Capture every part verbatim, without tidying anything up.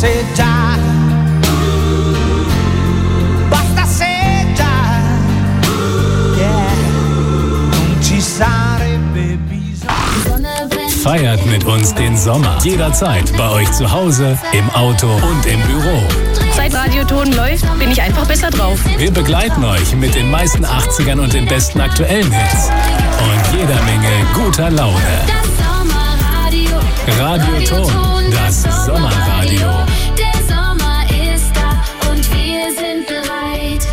se già, basta se già, yeah, non ci sarebbe bisogno. Feiert mit uns den Sommer. Jederzeit bei euch zu Hause, im Auto und im Büro. Seit Radioton läuft, bin ich einfach besser drauf. Wir begleiten euch mit den meisten achtzigern und den besten aktuellen Hits. Und jeder Menge guter Laune. Radioton, das Sommerradio. Der Sommer ist da und wir sind bereit.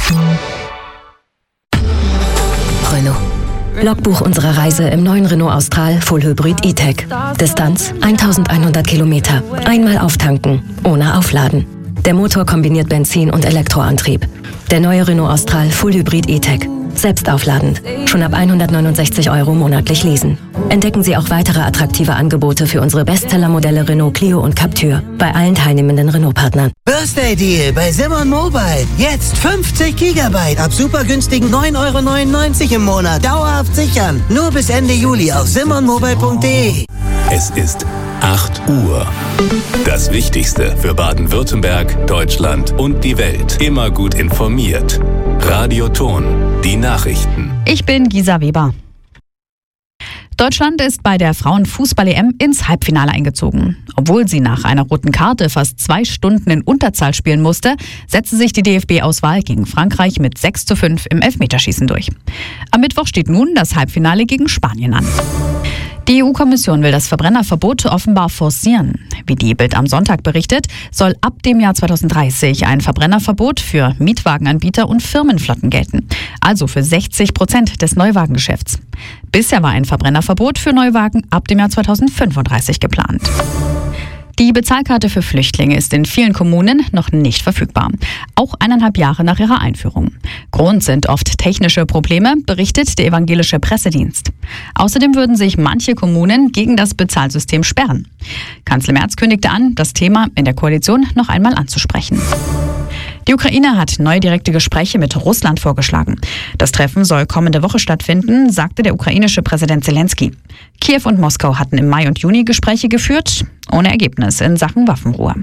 Renault. Logbuch unserer Reise im neuen Renault Austral Full Hybrid E-Tech. Distanz eintausendeinhundert Kilometer. Einmal auftanken, ohne aufladen. Der Motor kombiniert Benzin- und Elektroantrieb. Der neue Renault Austral Full Hybrid E-Tech. Selbst aufladend. Schon ab hundertneunundsechzig Euro monatlich leasen. Entdecken Sie auch weitere attraktive Angebote für unsere Bestsellermodelle Renault Clio und Captur bei allen teilnehmenden Renault-Partnern. Birthday Deal bei Simon Mobile. Jetzt fünfzig Gigabyte ab super günstigen neun Euro neunundneunzig im Monat. Dauerhaft sichern. Nur bis Ende Juli auf simon mobile punkt de. Es ist acht Uhr. Das Wichtigste für Baden-Württemberg, Deutschland und die Welt. Immer gut informiert. Radioton, die Nachrichten. Ich bin Gisa Weber. Deutschland ist bei der Frauenfußball-E M ins Halbfinale eingezogen. Obwohl sie nach einer roten Karte fast zwei Stunden in Unterzahl spielen musste, setzte sich die D F B-Auswahl gegen Frankreich mit sechs zu fünf im Elfmeterschießen durch. Am Mittwoch steht nun das Halbfinale gegen Spanien an. Die E U-Kommission will das Verbrennerverbot offenbar forcieren. Wie die Bild am Sonntag berichtet, soll ab dem Jahr zweitausenddreißig ein Verbrennerverbot für Mietwagenanbieter und Firmenflotten gelten. Also für sechzig Prozent des Neuwagengeschäfts. Bisher war ein Verbrennerverbot für Neuwagen ab dem Jahr zweitausendfünfunddreißig geplant. Die Bezahlkarte für Flüchtlinge ist in vielen Kommunen noch nicht verfügbar. Auch eineinhalb Jahre nach ihrer Einführung. Grund sind oft technische Probleme, berichtet der evangelische Pressedienst. Außerdem würden sich manche Kommunen gegen das Bezahlsystem sperren. Kanzler Merz kündigte an, das Thema in der Koalition noch einmal anzusprechen. Die Ukraine hat neue direkte Gespräche mit Russland vorgeschlagen. Das Treffen soll kommende Woche stattfinden, sagte der ukrainische Präsident Zelensky. Kiew und Moskau hatten im Mai und Juni Gespräche geführt, ohne Ergebnis in Sachen Waffenruhe.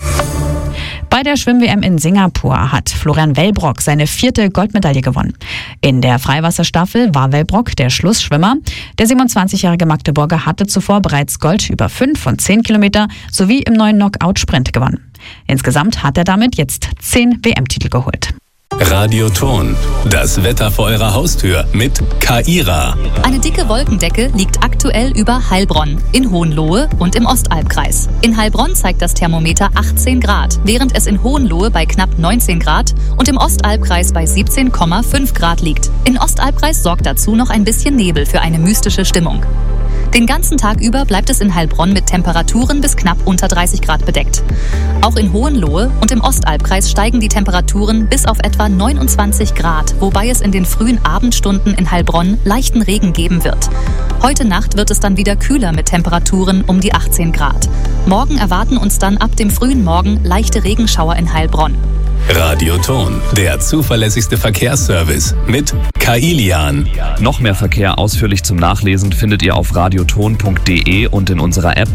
Bei der Schwimm-W M in Singapur hat Florian Wellbrock seine vierte Goldmedaille gewonnen. In der Freiwasserstaffel war Wellbrock der Schlussschwimmer. Der siebenundzwanzigjährige Magdeburger hatte zuvor bereits Gold über fünf und zehn Kilometer sowie im neuen Knockout-Sprint gewonnen. Insgesamt hat er damit jetzt zehn W M-Titel geholt. Radioton, das Wetter vor eurer Haustür mit Kaira. Eine dicke Wolkendecke liegt aktuell über Heilbronn, in Hohenlohe und im Ostalbkreis. In Heilbronn zeigt das Thermometer achtzehn Grad, während es in Hohenlohe bei knapp neunzehn Grad und im Ostalbkreis bei siebzehn Komma fünf Grad liegt. In Ostalbkreis sorgt dazu noch ein bisschen Nebel für eine mystische Stimmung. Den ganzen Tag über bleibt es in Heilbronn mit Temperaturen bis knapp unter dreißig Grad bedeckt. Auch in Hohenlohe und im Ostalbkreis steigen die Temperaturen bis auf etwa neunundzwanzig Grad, wobei es in den frühen Abendstunden in Heilbronn leichten Regen geben wird. Heute Nacht wird es dann wieder kühler mit Temperaturen um die achtzehn Grad. Morgen erwarten uns dann ab dem frühen Morgen leichte Regenschauer in Heilbronn. Radioton, der zuverlässigste Verkehrsservice mit Kailian. Noch mehr Verkehr ausführlich zum Nachlesen findet ihr auf radioton punkt de und in unserer App.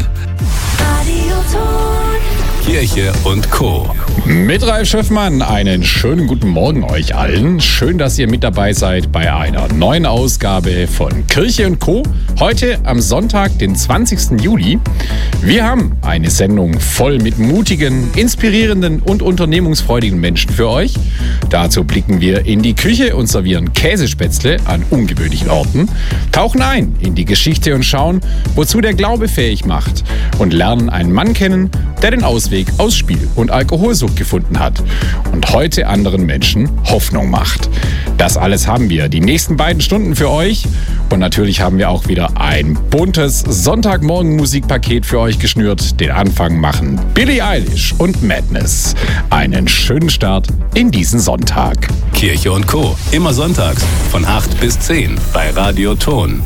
Kirche und Co. Mit Ralf Schöffmann einen schönen guten Morgen euch allen. Schön, dass ihr mit dabei seid bei einer neuen Ausgabe von Kirche und Co. Heute am Sonntag, den zwanzigsten Juli. Wir haben eine Sendung voll mit mutigen, inspirierenden und unternehmungsfreudigen Menschen für euch. Dazu blicken wir in die Küche und servieren Käsespätzle an ungewöhnlichen Orten, tauchen ein in die Geschichte und schauen, wozu der Glaube fähig macht und lernen einen Mann kennen, der den Ausweg aus Spiel- und Alkoholsucht gefunden hat und heute anderen Menschen Hoffnung macht. Das alles haben wir die nächsten beiden Stunden für euch und natürlich haben wir auch wieder ein buntes Sonntagmorgen-Musikpaket für euch geschnürt. Den Anfang machen Billie Eilish und Madness. Einen schönen Start in diesen Sonntag. Kirche und Co. Immer sonntags von acht bis zehn bei Radioton.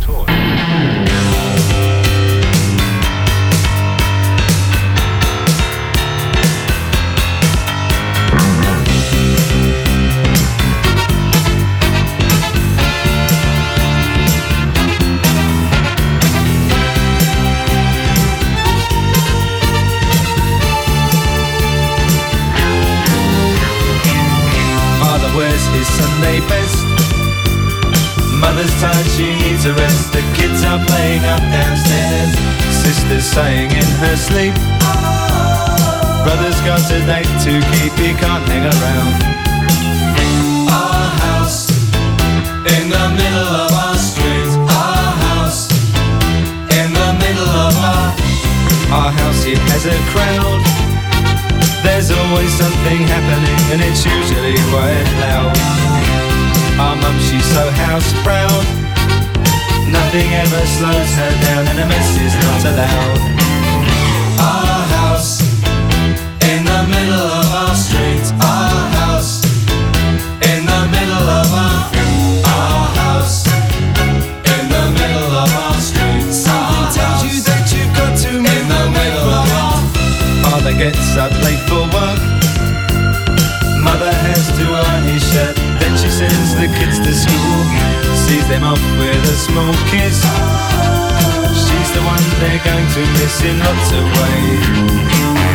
tired, she needs a rest. The kids are playing up downstairs. Sister's saying in her sleep, brother's got a date to keep, he can't hang around. Our house in the middle of our street. Our house in the middle of our Our house, it has a crowd. There's always something happening and it's usually quite loud. Our mum, she's so house proud. Nothing ever slows her down and a mess is not allowed. Our house in the middle of our street. Our house in the middle of our Our house in the middle of our street. Something tells you that you've got to move in the middle of our Father gets up late for work. Mother has to iron his shirt. Then she sends the kids to school, sees them off with a small kiss. She's the one they're going to miss in lots of ways.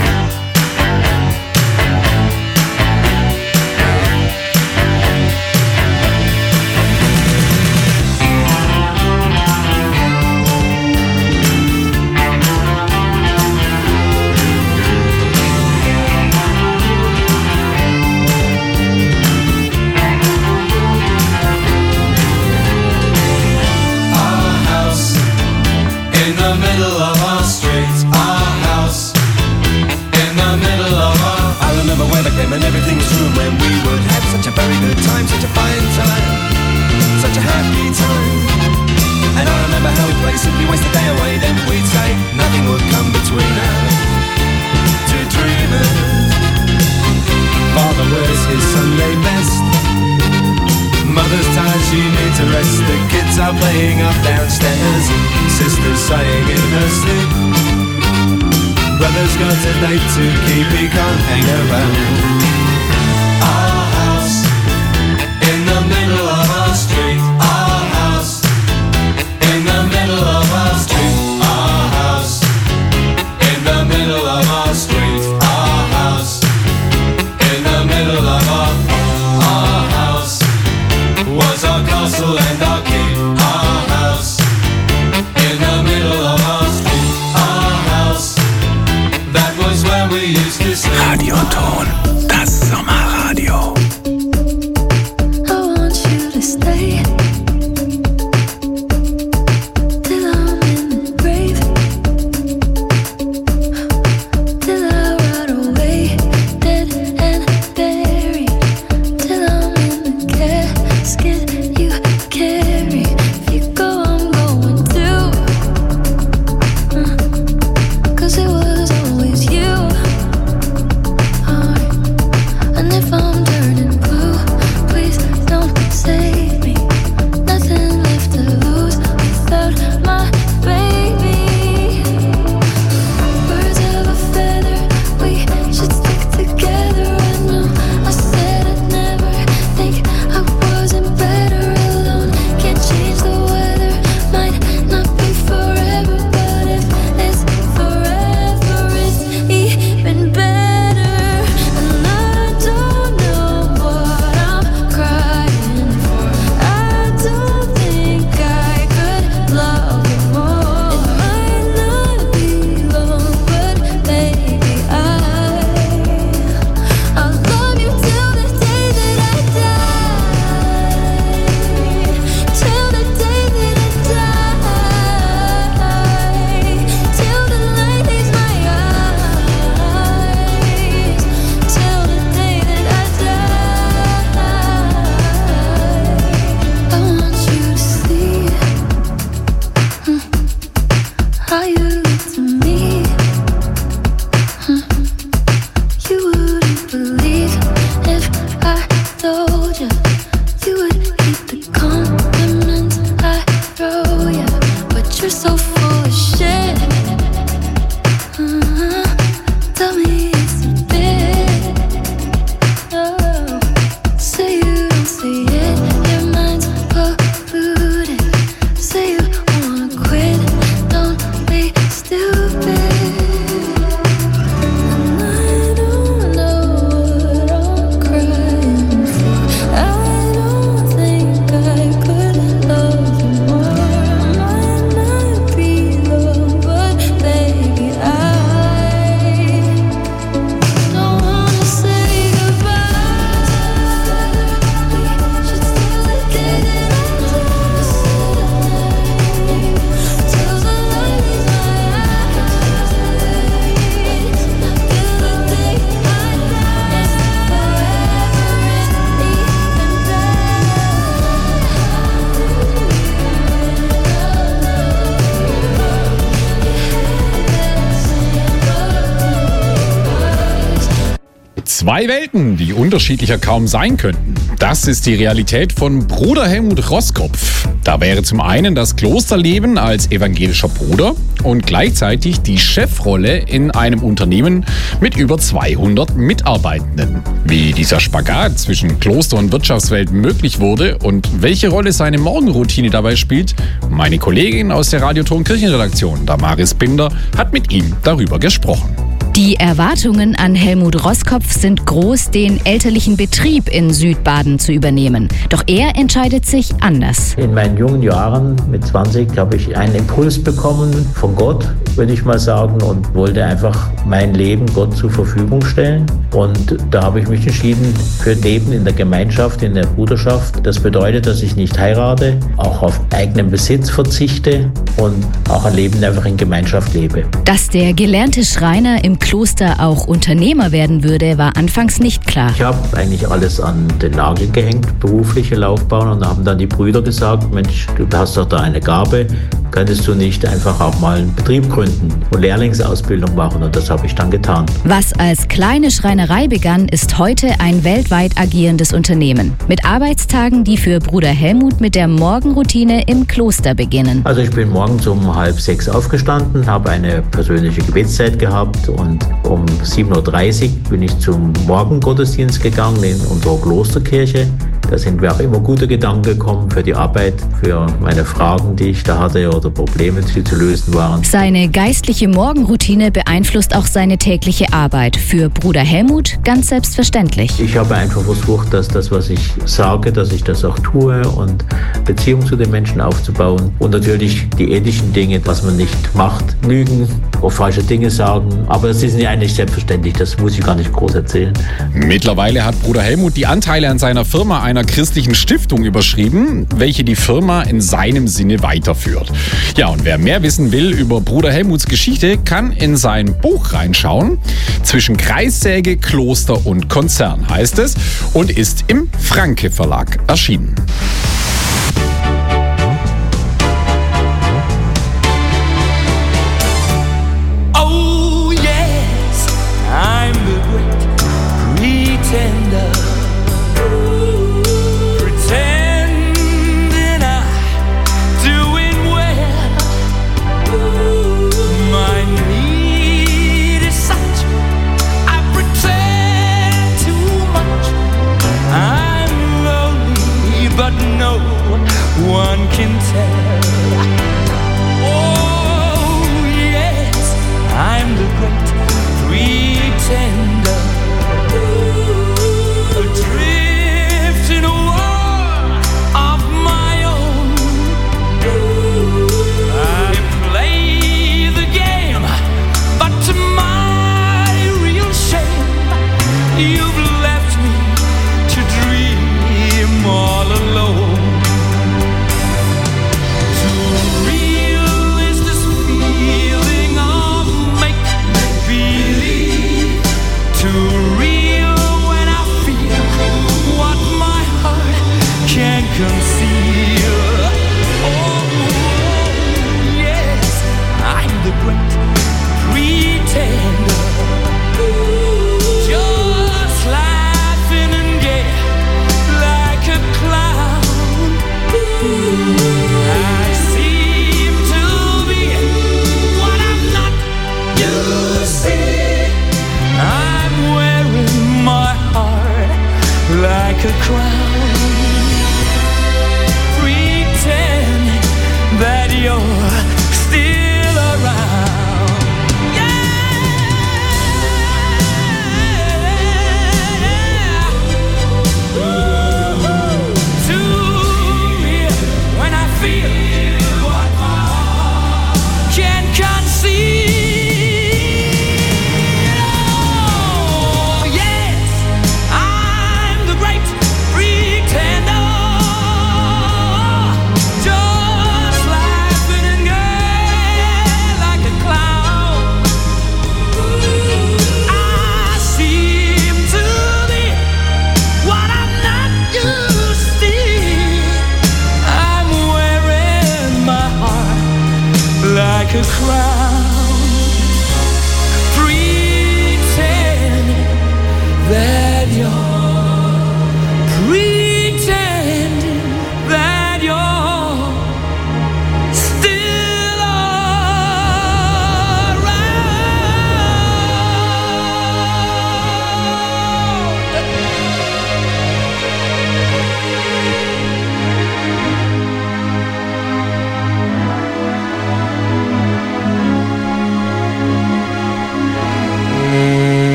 And everything was true when we would have such a very good time, such a fine time, such a happy time. And I remember how we'd play, simply waste the day away. Then we'd say nothing would come between us, two dreamers. Father wears his Sunday best. Mother's tired, she needs a rest. The kids are playing up downstairs. Sister's saying in her sleep, brother's got a date to keep, he can't hang around. Our house in the middle of our street. Our house in the middle of our street. Our house in the middle of our street. Our house in the middle of our Our house was our castle and our keep. Our house in the middle of our street. Our house, that was where we used to sleep. Radioton, das Sommerradio. I want you to stay till I'm in the grave, till I rot away, dead and buried, till I'm in the casket you carry. If you go, I'm going too, uh, 'cause it was always you. Alright. And if I'm turning blue, please don't save me. Nothing left to lose without my baby. Birds of a feather, we should stick together. I know I said I'd never think I wasn't better alone. Can't change the weather, might not be forever, but if it's forever, it's even better. And I don't know what I'm crying for. I don't think I could love you more. It might not be long, but baby, I I'll love you till the day that I die. Till the day that I die. Till the light leaves my eyes. Till the day that I die. I want you to see mm, how you look to me. Mm, You wouldn't believe if I told you. You would keep the compliments I throw you, but you're so full of shit. Uh-huh. Tell me it's a bit. Oh, say you don't see it. Your mind's polluted. Say you wanna quit. Don't be stupid. And I don't know what I'm crying for. I don't think I could love you Zwei Welten, die unterschiedlicher kaum sein könnten. Das ist die Realität von Bruder Helmut Roskopf. Da wäre zum einen das Klosterleben als evangelischer Bruder und gleichzeitig die Chefrolle in einem Unternehmen mit über zweihundert Mitarbeitenden. Wie dieser Spagat zwischen Kloster- und Wirtschaftswelt möglich wurde und welche Rolle seine Morgenroutine dabei spielt, meine Kollegin aus der Radio-Ton Kirchenredaktion, Damaris Binder, hat mit ihm darüber gesprochen. Die Erwartungen an Helmut Roskopf sind groß, den elterlichen Betrieb in Südbaden zu übernehmen. Doch er entscheidet sich anders. In meinen jungen Jahren, mit zwanzig, habe ich einen Impuls bekommen von Gott, würde ich mal sagen, und wollte einfach mein Leben Gott zur Verfügung stellen. Und da habe ich mich entschieden für Leben in der Gemeinschaft, in der Bruderschaft. Das bedeutet, dass ich nicht heirate, auch auf eigenen Besitz verzichte und auch ein Leben einfach in Gemeinschaft lebe. Dass der gelernte Schreiner im Kloster auch Unternehmer werden würde, war anfangs nicht klar. Ich habe eigentlich alles an den Nagel gehängt, berufliche Laufbahn, und da haben dann die Brüder gesagt, Mensch, du hast doch da eine Gabe, könntest du nicht einfach auch mal einen Betrieb gründen und Lehrlingsausbildung machen, und das habe ich dann getan. Was als kleine Schreinerei begann, ist heute ein weltweit agierendes Unternehmen. Mit Arbeitstagen, die für Bruder Helmut mit der Morgenroutine im Kloster beginnen. Also ich bin morgens um halb sechs aufgestanden, habe eine persönliche Gebetszeit gehabt und um sieben Uhr dreißig bin ich zum Morgengottesdienst gegangen in unserer Klosterkirche. Da sind mir auch immer gute Gedanken gekommen für die Arbeit, für meine Fragen, die ich da hatte oder Probleme, die zu lösen waren. Seine geistliche Morgenroutine beeinflusst auch seine tägliche Arbeit. Für Bruder Helmut ganz selbstverständlich. Ich habe einfach versucht, dass das, was ich sage, dass ich das auch tue und Beziehung zu den Menschen aufzubauen. Und natürlich die ethischen Dinge, was man nicht macht, lügen oder falsche Dinge sagen. Aber es ist ja eigentlich selbstverständlich, das muss ich gar nicht groß erzählen. Mittlerweile hat Bruder Helmut die Anteile an seiner Firma einer christlichen Stiftung überschrieben, welche die Firma in seinem Sinne weiterführt. Ja, und wer mehr wissen will über Bruder Helmuts Geschichte, kann in sein Buch reinschauen. Zwischen Kreissäge, Kloster und Konzern heißt es und ist im Franke Verlag erschienen. Oh yes, I'm the great pretender. But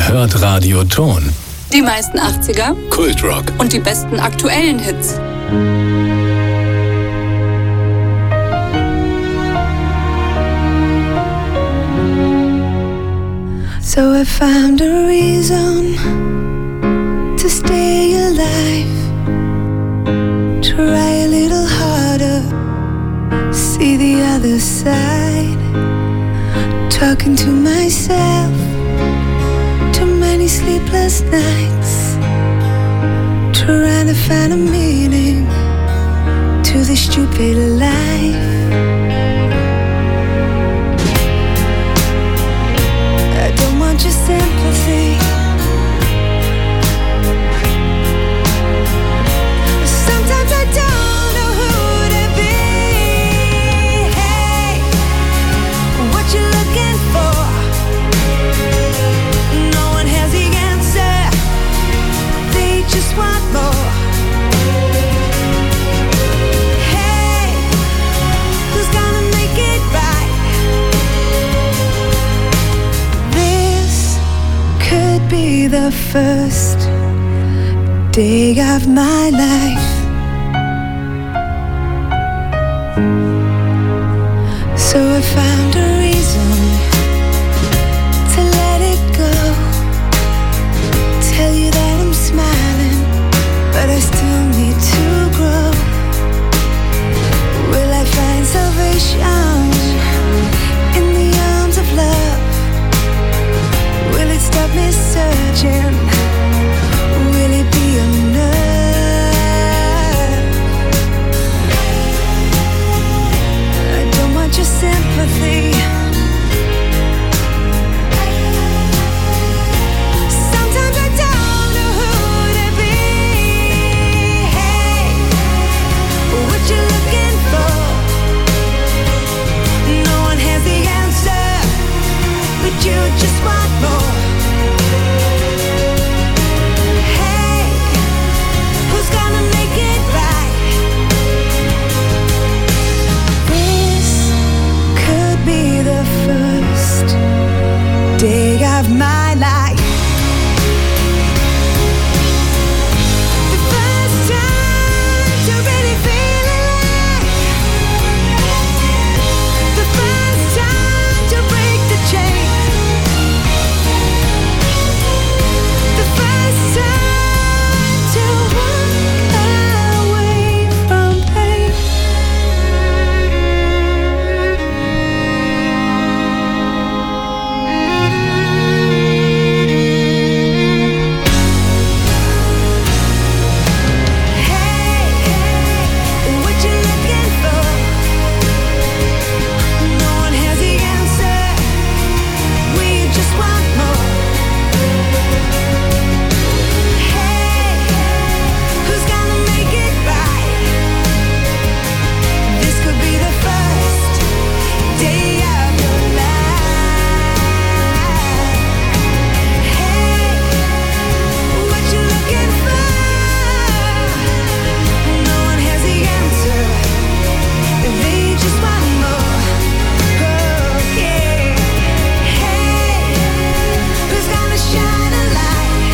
Ihr hört Radio Ton. Die meisten achtziger Kultrock und die besten aktuellen Hits. So I found a reason to stay alive. Try a little harder, see the other side. Talking to myself, too many sleepless nights. Trying to find a meaning to this stupid life. I don't want your sympathy. Sometimes I don't know who to be. Hey, what you looking for? No one has the answer. They just want more. Hey, who's gonna make it right? This could be the first day of my life. So I found a reason to let it go. Tell you that I'm smiling, but I still need to grow. Will I find salvation in the arms of love? Will it stop me searching? Will it be enough? I don't want your sympathy. Sometimes I don't know who to be. Hey, what you looking for? No one has the answer, but you just want more. Hey, who's gonna make it right? This could be the first day of my life. The first time to really feel alive. The first time to break the chain. The first time to walk away from pain. Hey, what you looking for? No one has the answer. We just want more. Hey, who's gonna make it right? This could be the first day of your life. Hey, what you looking for? No one has the answer. They just want more. Oh, yeah. Hey, who's gonna shine a light?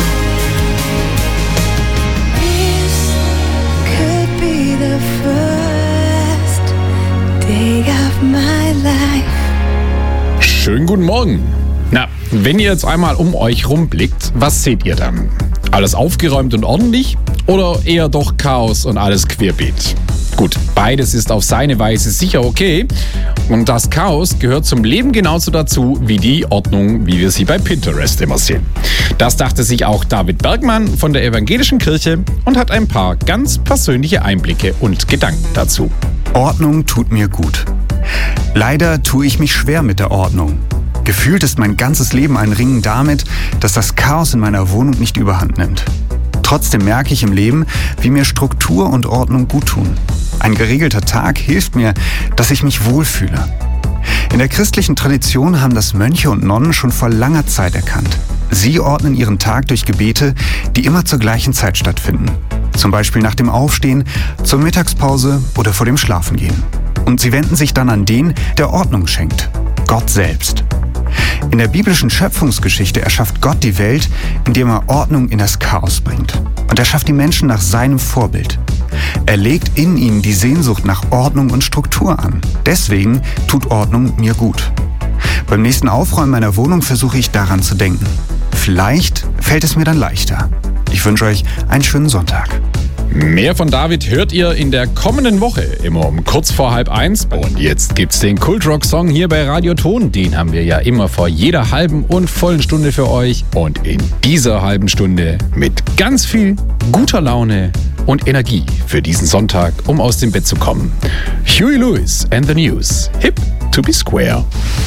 This could be the first day of my life. Schönen guten Morgen. Na, wenn ihr jetzt einmal um euch rumblickt, was seht ihr dann? Alles aufgeräumt und ordentlich oder eher doch Chaos und alles querbeet? Gut, beides ist auf seine Weise sicher okay. Und das Chaos gehört zum Leben genauso dazu wie die Ordnung, wie wir sie bei Pinterest immer sehen. Das dachte sich auch David Bergmann von der Evangelischen Kirche und hat ein paar ganz persönliche Einblicke und Gedanken dazu. Ordnung tut mir gut. Leider tue ich mich schwer mit der Ordnung. Gefühlt ist mein ganzes Leben ein Ringen damit, dass das Chaos in meiner Wohnung nicht überhand nimmt. Trotzdem merke ich im Leben, wie mir Struktur und Ordnung guttun. Ein geregelter Tag hilft mir, dass ich mich wohlfühle. In der christlichen Tradition haben das Mönche und Nonnen schon vor langer Zeit erkannt. Sie ordnen ihren Tag durch Gebete, die immer zur gleichen Zeit stattfinden. Zum Beispiel nach dem Aufstehen, zur Mittagspause oder vor dem Schlafengehen. Und sie wenden sich dann an den, der Ordnung schenkt. Gott selbst. In der biblischen Schöpfungsgeschichte erschafft Gott die Welt, indem er Ordnung in das Chaos bringt. Und er schafft die Menschen nach seinem Vorbild. Er legt in ihnen die Sehnsucht nach Ordnung und Struktur an. Deswegen tut Ordnung mir gut. Beim nächsten Aufräumen meiner Wohnung versuche ich daran zu denken. Vielleicht fällt es mir dann leichter. Ich wünsche euch einen schönen Sonntag. Mehr von David hört ihr in der kommenden Woche, immer um kurz vor halb eins. Und jetzt gibt's den Kultrock-Song hier bei Radio Ton. Den haben wir ja immer vor jeder halben und vollen Stunde für euch. Und in dieser halben Stunde mit ganz viel guter Laune und Energie für diesen Sonntag, um aus dem Bett zu kommen. Huey Lewis and the News. Hip to be square.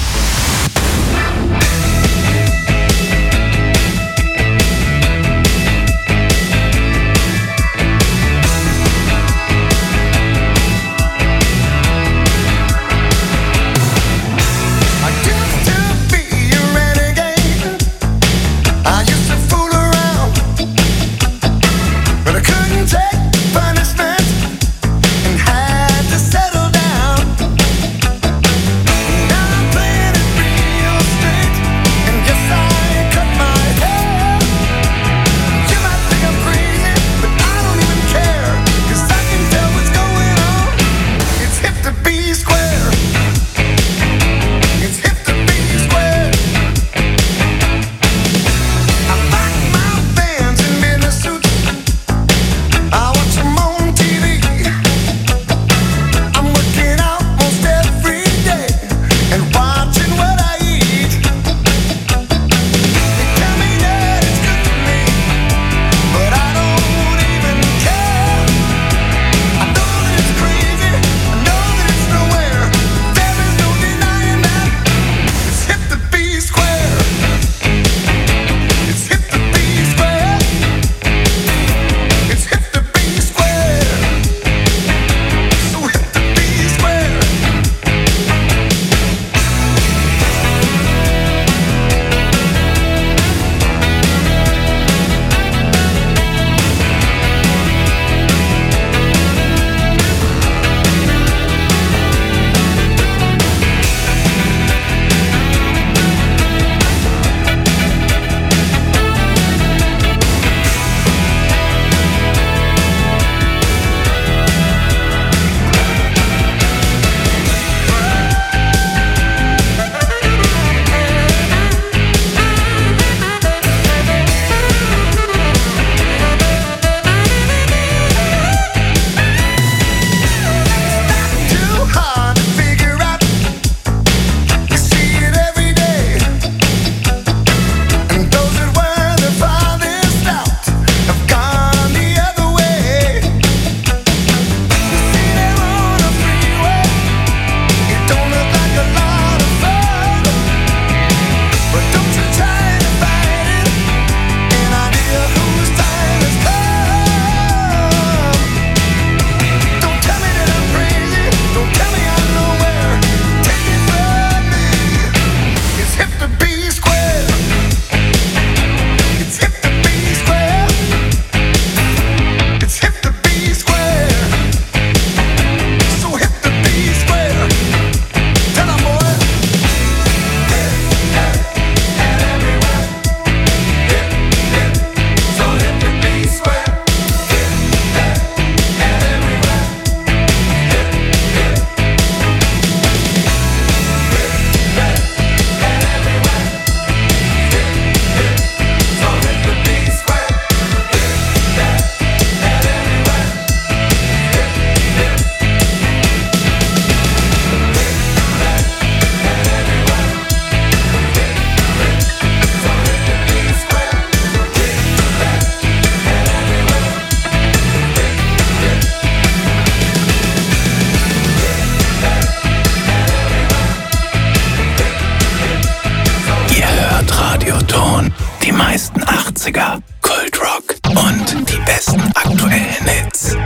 achtziger, Kultrock und die besten aktuellen Hits.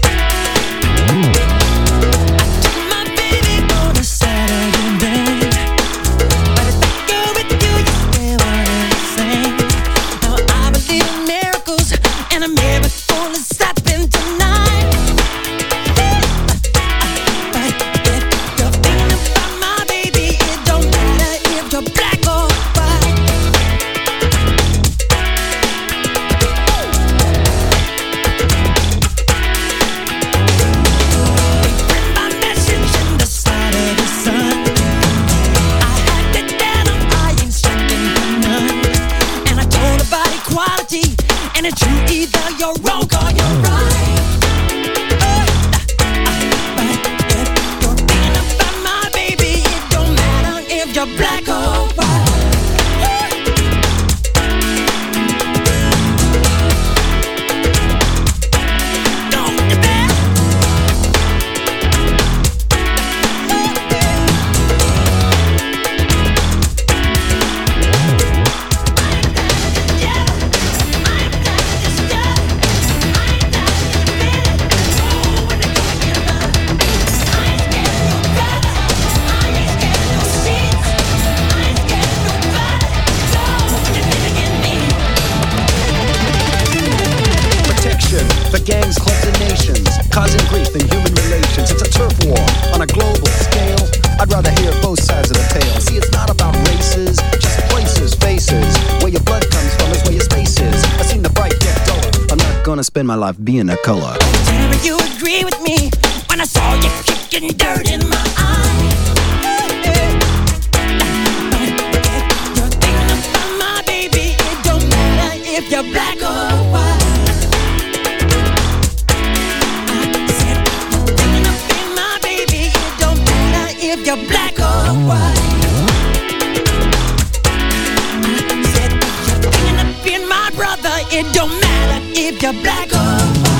My baby on a Saturday night. And it's true, either you're wrong or you're right. But if you're thinking about my baby, it don't matter if you're black or white. The gangs, clubs, and nations, causing grief in human relations. It's a turf war on a global scale. I'd rather hear both sides of the tale. See, it's not about races, just places, faces. Where your blood comes from is where your space is. I've seen the bright get duller. I'm not gonna spend my life being a color. Tell you agree with me when I saw you kicking dirt in my eye. You're thinking about my baby. It don't matter if you're black or white. If you're black or white, I said if you're thinking of being my brother, it don't matter if you're black or white.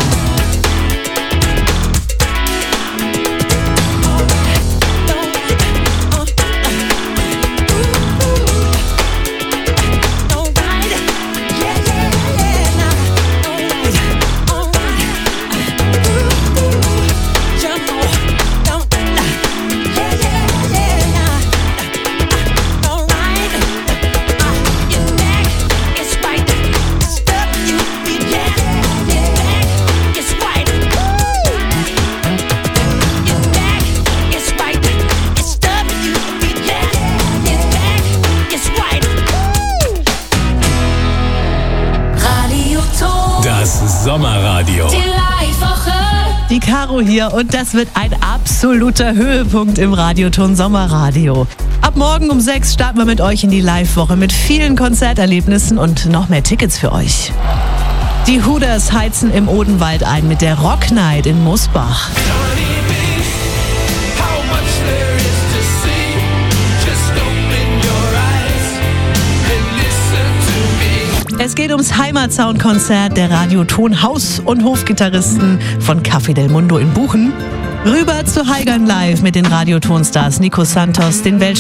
Sommerradio. Die Live-Woche. Die Caro hier und das wird ein absoluter Höhepunkt im Radioton Sommerradio. Ab morgen um sechs starten wir mit euch in die Live-Woche mit vielen Konzerterlebnissen und noch mehr Tickets für euch. Die Hooders heizen im Odenwald ein mit der Rock Night in Mosbach. Es geht ums Heimatsound-Konzert der Radioton Haus- und Hofgitarristen von Café del Mundo in Buchen. Rüber zu Heigern Live mit den Radioton-Stars Nico Santos, den Welt